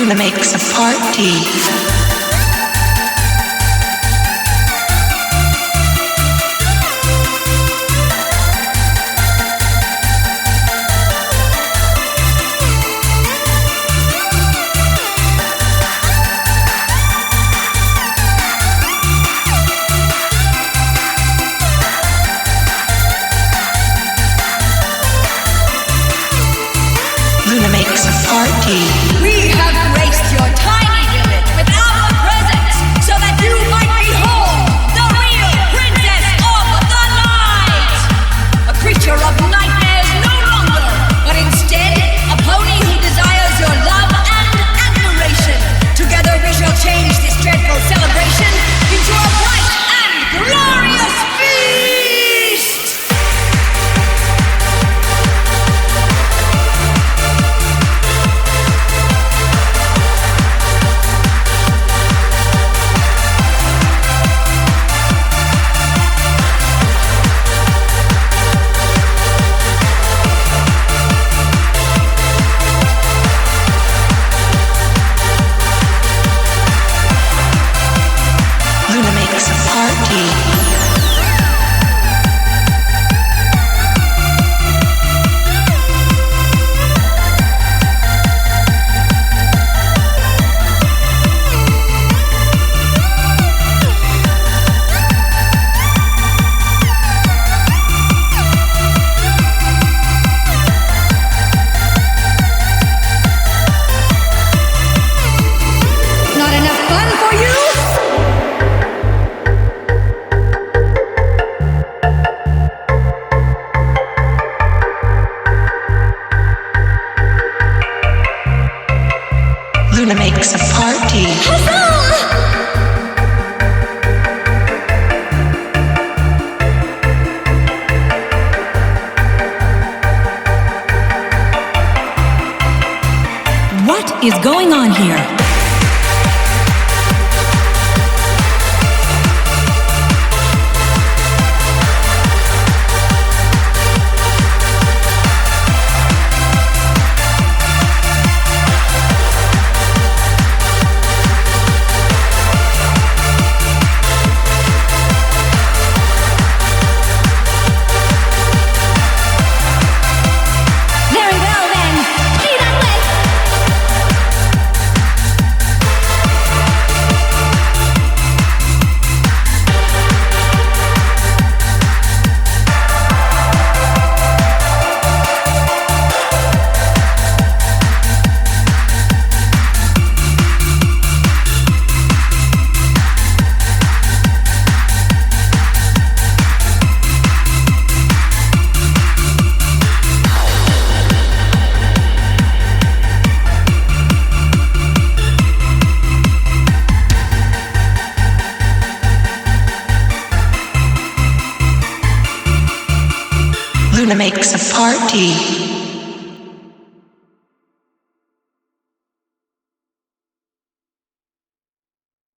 Luna makes a party. Luna makes a party. We have graced your tiny village with our presence so that you might behold the real princess of the night. A creature of nightmares no longer, but instead a pony who desires your love and admiration. Together we shall change this dreadful celebration into a bright and glorious feast. Luna makes a party. Not enough fun for you? Luna makes a party. What is going on here? Very well then. Speed on with. Luna makes a party.